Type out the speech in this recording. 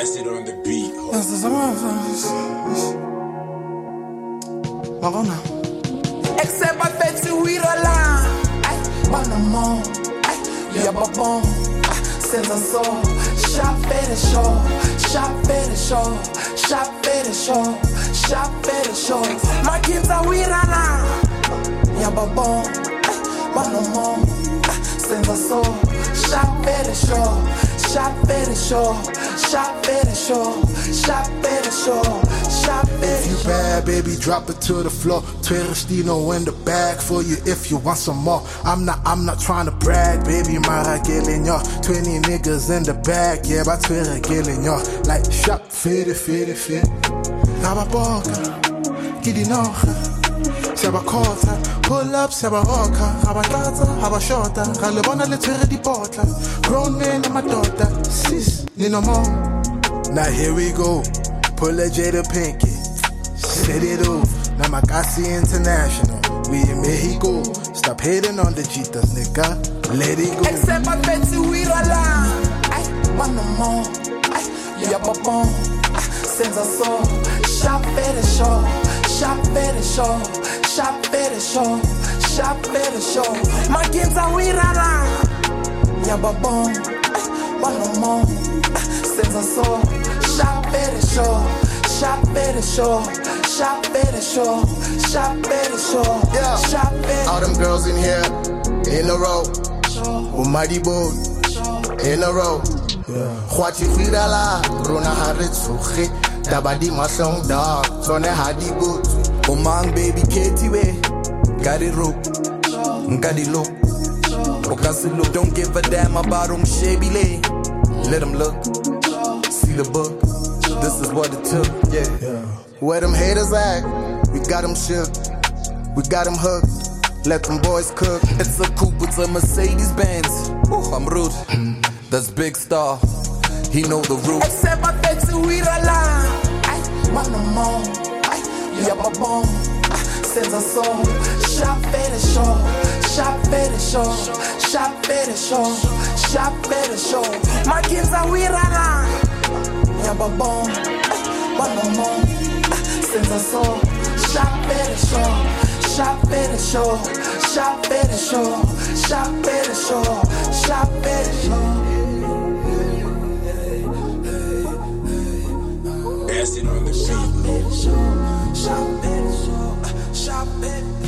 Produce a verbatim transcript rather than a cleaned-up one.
Acid on the beat. Marona. Except I fed to we the line. Ay, banamon. Ay, yeah, babon. Since I saw, shop for the show, shop for the show, shop for the show, shop for the show. My kids are we the line. Yeah, babon. Ay, banamon. Since I saw, shop for the show, shop for the show, shop for the show, shop for the show, shop for the show. If you bad, baby, drop it to the floor. Twerestino in the bag for you if you want some more. I'm not, I'm not trying to brag, baby, mara killing y'all. twenty niggas in the bag, yeah, but Twitter killing y'all. Like, shop, fit it, fit it, fit it. Gaba boka, gidi nocha. Seba kota, pull up, seba roka. Gaba tata, gaba shota. Gale bona le twere di botla. Grown man and my daughter, sis, ni no more. Now here we go, pull a Jada Pinky. Set it off, Namakasi International. We in Mexico. Stop hating on the cheetahs, nigga. Let it go. Except I bet you we the line. Ay, banamon. Ay, yeah, babon. Since I saw, shop for the show, shop for the show, shop for the show, shop for the show. My kids are we the line. Yeah, babon. Ay, banamon. Since I saw, shop for the show. Shop for the show, shop for the show, shop for the show, yeah. Shop for all them girls in here, in a row. With mighty boat, in a row. Khwati khidala, rona harit sukhi, dabadi masong dog, sone hadi boot. Omang baby Katie way, got it rope, got it look. Okasilo, don't give a damn about um shabby. Let them look, see the book. This is what it took, yeah. yeah. Where them haters at? We got them shook. We got them hooked. Let them boys cook. It's a coupe, it's a Mercedes Benz. Ooh, I'm rude. That's Big Star. He know the route. Except I bet you we the line. Ay, banamon. Ay, yeah, babon. Since I saw, shop for the show, shop for the show, shop for the show, shop for the show. My kids are we the line. Yeah, babon, banamon. Since I saw, shop for the show, shop for the show, shop for the show, shop for the show, shop for the show. Acid on the beat. Shop for the show, shop for the show, shop for the show.